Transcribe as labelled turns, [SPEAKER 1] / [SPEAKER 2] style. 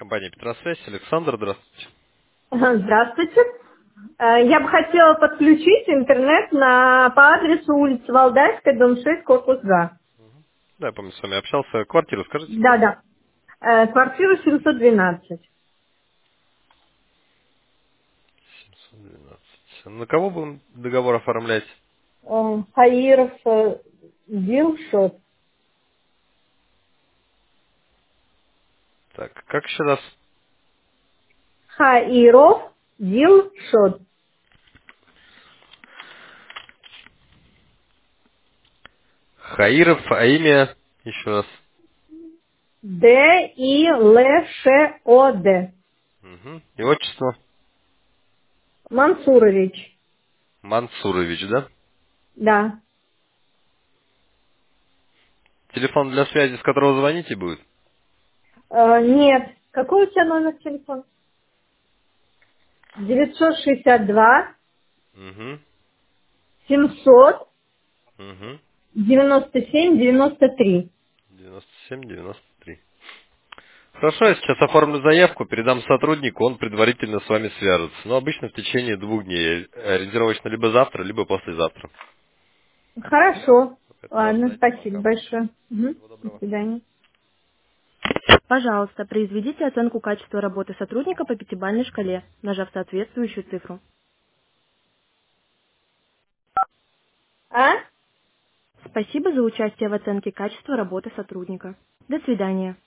[SPEAKER 1] Компания Петросвязь. Александр, здравствуйте.
[SPEAKER 2] Здравствуйте. Я бы хотела подключить интернет по адресу улица Валдайская, дом 6, корпус 2.
[SPEAKER 1] Да, я помню, с вами общался. Квартиру скажите, пожалуйста.
[SPEAKER 2] Да-да. Квартира 712.
[SPEAKER 1] 712. На кого будем договор оформлять?
[SPEAKER 2] Хаиров Дилшот.
[SPEAKER 1] Так, как еще раз?
[SPEAKER 2] Хаиров Дилшот.
[SPEAKER 1] Хаиров, а имя еще раз.
[SPEAKER 2] Дилшод.
[SPEAKER 1] Угу. И отчество?
[SPEAKER 2] Мансурович.
[SPEAKER 1] Мансурович, да?
[SPEAKER 2] Да.
[SPEAKER 1] Телефон для связи, с которого звоните, будет?
[SPEAKER 2] Нет. Какой у тебя номер телефона? 962
[SPEAKER 1] Угу.
[SPEAKER 2] 700
[SPEAKER 1] Угу.
[SPEAKER 2] 97 93.
[SPEAKER 1] 97-93. Хорошо, я сейчас оформлю заявку, передам сотруднику, он предварительно с вами свяжется. Но обычно в течение 2 дней. Ориентировочно либо завтра, либо послезавтра.
[SPEAKER 2] Хорошо.
[SPEAKER 1] Это вас
[SPEAKER 2] Ладно,
[SPEAKER 1] ждать
[SPEAKER 2] спасибо
[SPEAKER 1] пока.
[SPEAKER 2] большое. Мгм.
[SPEAKER 1] Всего
[SPEAKER 2] До
[SPEAKER 1] доброго.
[SPEAKER 2] свидания.
[SPEAKER 3] Пожалуйста, произведите оценку качества работы сотрудника по пятибалльной шкале, нажав соответствующую цифру.
[SPEAKER 2] А?
[SPEAKER 3] Спасибо за участие в оценке качества работы сотрудника. До свидания.